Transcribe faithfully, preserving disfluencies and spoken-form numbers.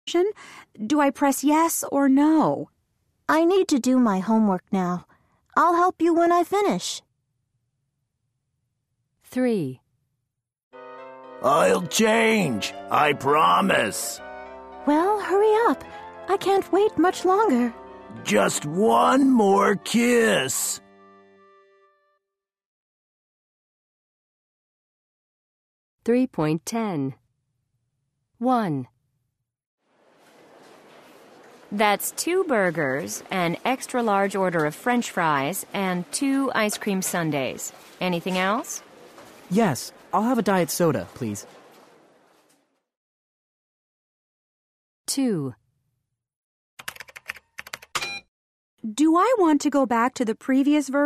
Do I press yes or no? I need to do my homework now. I'll help you when I finish. three. I'll change, I promise. Well, hurry up. I can't wait much longer. Just one more kiss. three point ten. one. That's two burgers, an extra large order of French fries, and two ice cream sundaes. Anything else? Yes, I'll have a diet soda, please. two. Do I want to go back to the previous version?